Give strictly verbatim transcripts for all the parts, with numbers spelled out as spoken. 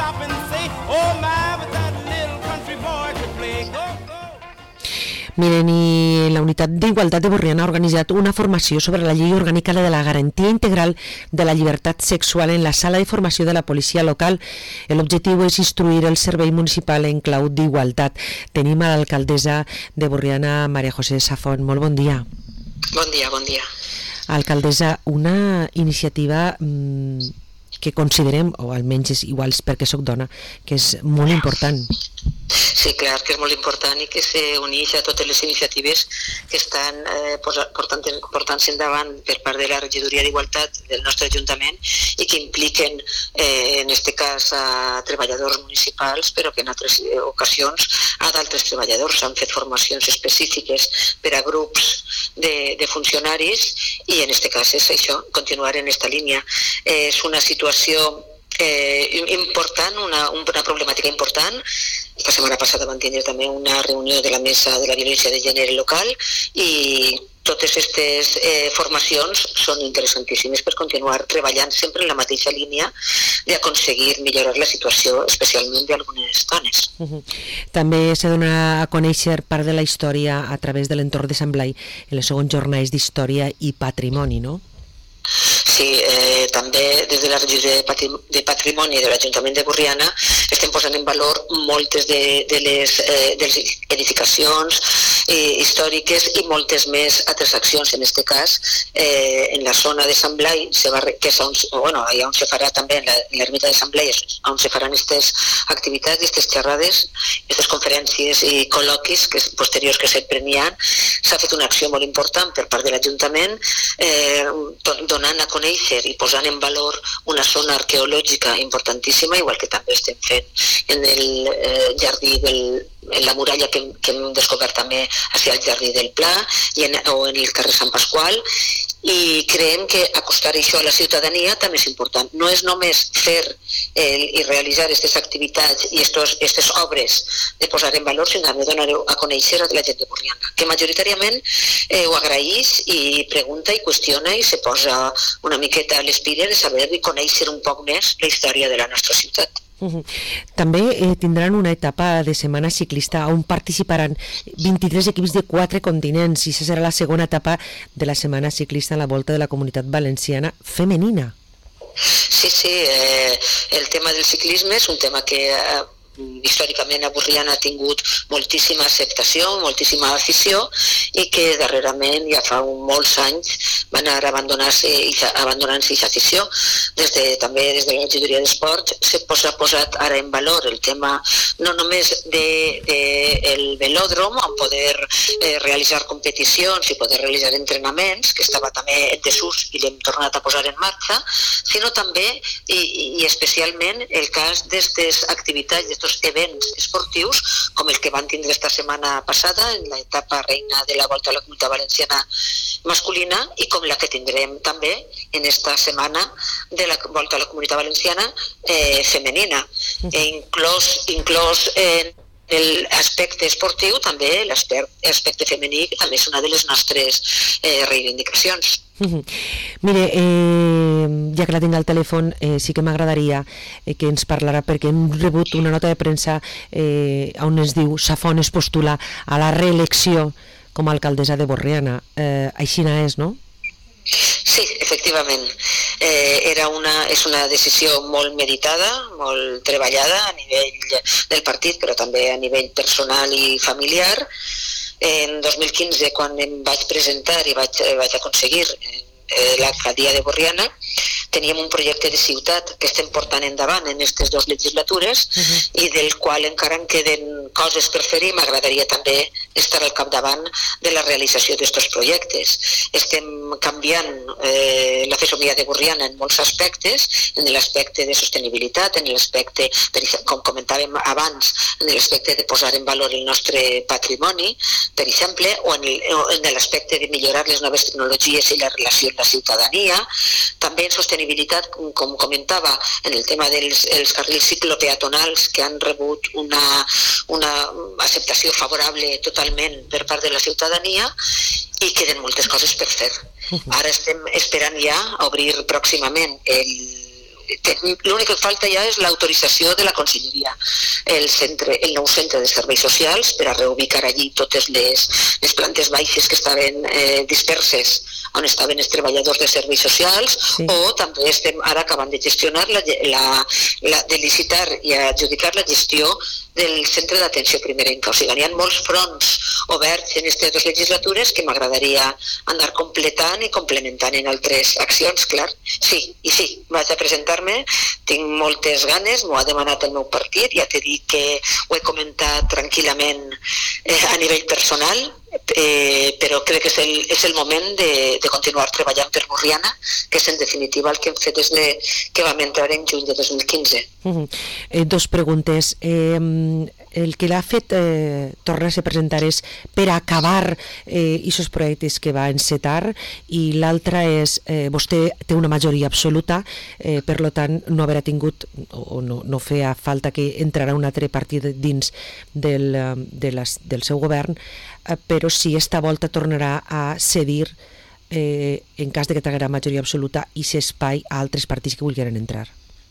stop and say, oh my, but that little country boy could play. Go, go. Miren, i la Unitat d'Igualtat de Borriana ha organitzat una formació sobre la llei orgànica de la garantia integral de la llibertat sexual en la sala de formació de la policia local. L'objectiu és instruir el servei municipal en clau d'igualtat. Tenim a l'alcaldessa de Borriana, Maria José Safont. Molt bon dia. Bon dia, bon dia. Alcaldessa, una iniciativa mmm, que considerem, o almenys és igual perquè sóc dona, que és molt important. Sí, clar que és molt important i que s'uneix a totes les iniciatives que estan eh, portant-se endavant per part de la regidoria d'Igualtat del nostre Ajuntament i que impliquen, eh, en aquest cas, a treballadors municipals, però que en altres ocasions a d'altres treballadors. S'han fet formacions específiques per a grups de, de funcionaris i en aquest cas és això, continuar en aquesta línia. Eh, és una situació Eh, important, una, una problemàtica important. La setmana passada vam tindre també una reunió de la mesa de la violència de gènere local i totes aquestes eh, formacions són interessantíssimes per continuar treballant sempre en la mateixa línia d'aconseguir millorar la situació, especialment d'algunes dones. Uh-huh. També se dona a conèixer part de la història a través de l'entorn de Sant Blai en les segons jornades d'història i patrimoni, no? Sí, eh, també des de la regió de Patrimoni de l'Ajuntament de Borriana estem posant en valor moltes de, de, les, eh, de les edificacions eh, històriques i moltes més altres accions. En aquest cas, eh, en la zona de Sant Blai, se va, que és on, bueno, allà on se farà també, en l'ermita de Sant Blai, on se faran aquestes activitats, aquestes xerrades, aquestes conferències i col·loquis que, posteriors que sempre n'hi ha. S'ha fet una acció molt important per part de l'Ajuntament, eh, donant a conèixer i posant en valor una zona arqueològica importantíssima, igual que també estem fent en el eh, jardí del, en la muralla que, que hem descobert també hacia el jardí del Pla i en, o en el carrer Sant Pasqual, i creiem que acostar això a la ciutadania també és important. No és només fer eh, i realitzar aquestes activitats i aquestes obres de posar en valor, sinó també donar-ho a conèixer a la gent de Borriana, que majoritàriament eh, ho agraeix i pregunta i qüestiona i se posa una miqueta a l'espira de saber i conèixer un poc més la història de la nostra ciutat. Uh-huh. També eh, tindran una etapa de setmana ciclista on participaran vint-i-tres equips de quatre continents i aquesta serà la segona etapa de la setmana ciclista en la volta de la Comunitat Valenciana femenina. Sí, sí, eh, el tema del ciclisme és un tema que eh, històricament a Borriana ha tingut moltíssima acceptació, moltíssima afició i que darrerament, ja fa molts anys, van anar abandonant-se abandonant-se aquesta afició. Des de, també des de la regidoria d'Esport s'ha posat, posat ara en valor el tema no només del de, de velòdrom, on poder eh, realitzar competicions i poder realitzar entrenaments, que estava també en desús i l'hem tornat a posar en marxa, sinó també i, i especialment el cas d'aquestes activitats, d'aquests events esportius com el que van tindre esta setmana passada en l'etapa reina de la Volta a la Comunitat Valenciana masculina i com la que tindrem també en esta setmana de la Volta a la Comunitat Valenciana eh, femenina. E inclòs, inclòs en l'aspecte esportiu també l'aspecte femení, que també és una de les nostres eh, reivindicacions. Uh-huh. Mire, eh, ja que la tinc al telèfon, eh, sí que m'agradaria eh, que ens parlarà, perquè hem rebut una nota de premsa eh, on es diu Safont es postula a la reelecció com a alcaldessa de Borriana. Eh, així és, no? Sí, efectivament. Eh, era una, és una decisió molt meditada, molt treballada a nivell del partit, però també a nivell personal i familiar. En dos mil quinze, quan em vaig presentar i vaig, vaig aconseguir eh, l'alcaldia de Borriana, teníem un projecte de ciutat que estem portant endavant en aquestes dues legislatures uh-huh. i del qual encara en queden coses per fer i m'agradaria també estar al capdavant de la realització d'aquests projectes. Estem canviant eh, la fesomia de Borriana en molts aspectes, en l'aspecte de sostenibilitat, en l'aspecte, com comentàvem abans, en l'aspecte de posar en valor el nostre patrimoni, per exemple, o en l'aspecte de millorar les noves tecnologies i la relació amb la ciutadania, també en sostenibilitat, com comentava, en el tema dels els carrils ciclopeatonals que han rebut una, una acceptació favorable totalment per part de la ciutadania i queden moltes coses per fer. Ara estem esperant ja a obrir pròximament el l'únic que falta ja és l'autorització de la Conselleria. El, centre, el nou centre de serveis socials per a reubicar allí totes les, les plantes baixes que estaven eh, disperses on estaven els treballadors de serveis socials, sí. O també estem ara acabant de gestionar, la, la, la, de licitar i adjudicar la gestió del centre d'atenció primerenca. O sigui, hi ha molts fronts oberts en aquestes dues legislatures que m'agradaria anar completant i complementant en altres accions, clar. Sí, i sí, vaig a presentar-me, tinc moltes ganes, m'ho ha demanat el meu partit, ja t'he dit que ho he comentat tranquil·lament eh, a nivell personal, Eh, però crec que és el, és el moment de, de continuar treballant per Borriana, que és en definitiva el que hem fet des de que vam entrar en juny de dos mil quinze. Uh-huh. eh, dos preguntes. Eh, el que l'ha fet eh, tornar-se a presentar és per acabar eh, aquests projectes que va encetar, i l'altra és, eh, vostè té una majoria absoluta, eh, per tant no haurà tingut o no, no feia falta que entrarà un altre partit dins del, de les, del seu govern, però si esta volta tornarà a cedir eh, en cas de que traguerà majoria absoluta i s'espai a altres partits que vulguin entrar.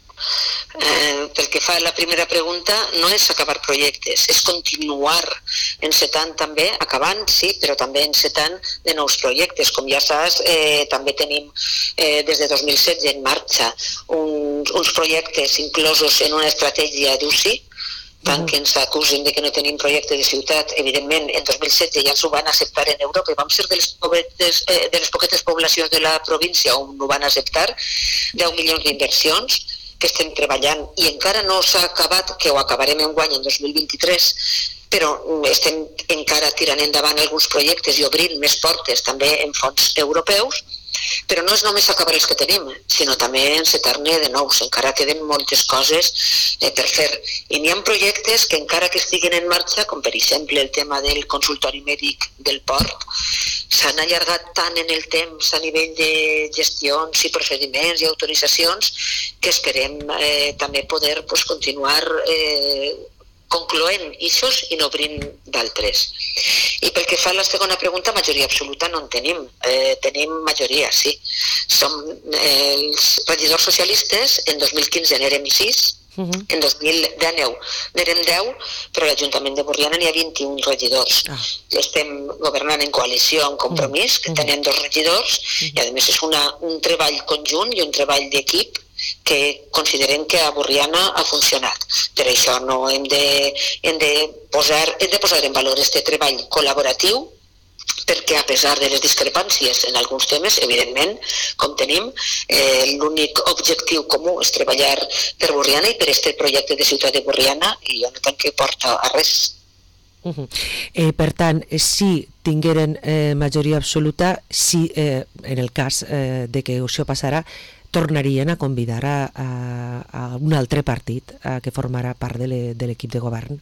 Eh, pel que fa a la primera pregunta, no és acabar projectes, és continuar encetant també, acabant, sí, però també encetant de nous projectes. Com ja saps, eh, també tenim eh, des de dos mil setze en marxa uns, uns projectes inclosos en una estratègia d'U C I, tant que ens acusen de que no tenim projecte de ciutat. Evidentment, en dos mil setze ja ens ho van acceptar en Europa i vam ser de les, pobetes, eh, de les poquetes poblacions de la província on ho van acceptar, deu milions d'inversions que estem treballant i encara no s'ha acabat, que ho acabarem en guany en dos mil vint-i-tres, però estem encara tirant endavant alguns projectes i obrint més portes també en fons europeus. Però no és només acabar els que tenim, sinó també encetar-ne de nous. Encara queden moltes coses eh, per fer. I n'hi ha projectes que encara que estiguin en marxa, com per exemple el tema del consultori mèdic del port, s'han allargat tant en el temps a nivell de gestions i procediments i autoritzacions que esperem eh, també poder pues, continuar eh, concloent eixos i no obrint d'altres. I pel que fa a la segona pregunta, majoria absoluta no en tenim. Eh, tenim majoria, sí. Som eh, els regidors socialistes, en dos mil quinze n'érem sis, uh-huh. En dos mil dinou n'érem deu, però a l'Ajuntament de Borriana n'hi ha vint-i-un regidors. Ah. Estem governant en coalició amb Compromís, que uh-huh. Tenem dos regidors, uh-huh. I a més és una, un treball conjunt i un treball d'equip que considerem que a Borriana ha funcionat. Per això no hem de, hem de, posar, hem de posar en valor este treball col·laboratiu, perquè a pesar de les discrepàncies en alguns temes, evidentment, com tenim, eh, l'únic objectiu comú és treballar per Borriana i per este projecte de ciutat de Borriana, i jo no tant que porta a res. Uh-huh. eh, per tant, si tingueren eh, majoria absoluta, si eh, en el cas eh, de que això passarà, tornarien a convidar a, a, a un altre partit a que formarà part de l'equip de govern?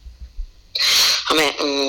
Home,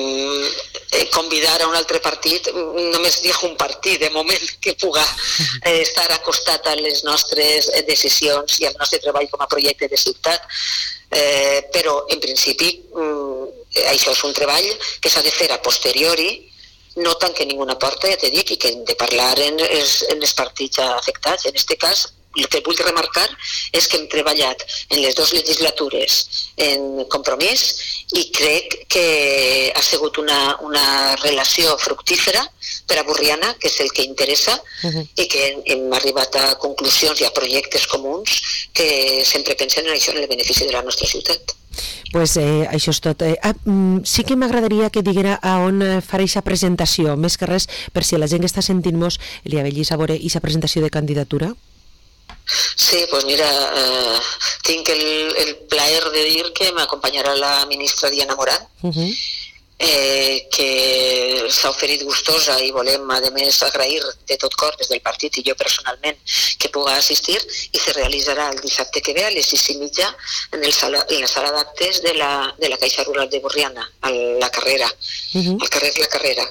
eh, convidar a un altre partit, només hi ha un partit de moment que puga eh, estar acostat a les nostres decisions i al nostre treball com a projecte de ciutat, eh, però en principi eh, això és un treball que s'ha de fer a posteriori, no tanque ninguna porta, ja t'he dit, i que hem de parlar en els, en els partits afectats. En aquest cas, el que vull remarcar és que hem treballat en les dues legislatures en Compromís i crec que ha sigut una, una relació fructífera per a Borriana, que és el que interessa, uh-huh. I que hem arribat a conclusions i a projectes comuns que sempre pensen en això, en el benefici de la nostra ciutat. Pues eh, això és tot. Eh, ah, sí que m'agradaria que diguera a on farà aquesta presentació, més que res, per si la gent que està sentint-nos li avellis a veure aquesta presentació de candidatura. Sí, pues mira, eh, tinc el, el plaer de dir que m'acompanyarà la ministra Diana Morant, uh-huh. eh, que s'ha oferit gustosa i volem, a més, agrair de tot cor des del partit i jo personalment que puga assistir, i se realitzarà el dissabte que ve a les sis i mitja en, el sala, en la sala d'actes de, la, de la Caixa Rural de Borriana, a la Carrera, uh-huh. Al carrer La Carrera.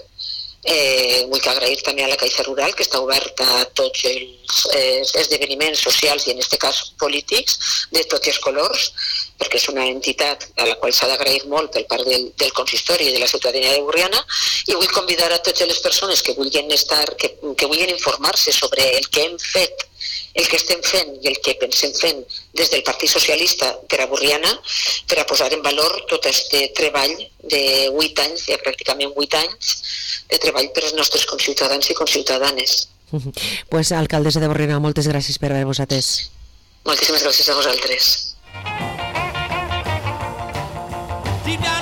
Eh, vull agrair també a la Caixa Rural, que està oberta a tots els eh, esdeveniments socials i en aquest cas polítics de tots els colors, perquè és una entitat a la qual s'ha d'agrair molt per part del, del consistori i de la ciutadania de Borriana, i vull convidar a totes les persones que vulguin estar, que, que vulguin informar-se sobre el que hem fet el que estem fent i el que pensem fent des del Partit Socialista per a Borriana per a posar en valor tot aquest treball de vuit anys, ja pràcticament vuit anys, de treball per als nostres conciutadans i conciutadanes. Pues, alcaldessa de Borriana, moltes gràcies per haver-vos atès. Moltíssimes gràcies a vosaltres. Deep down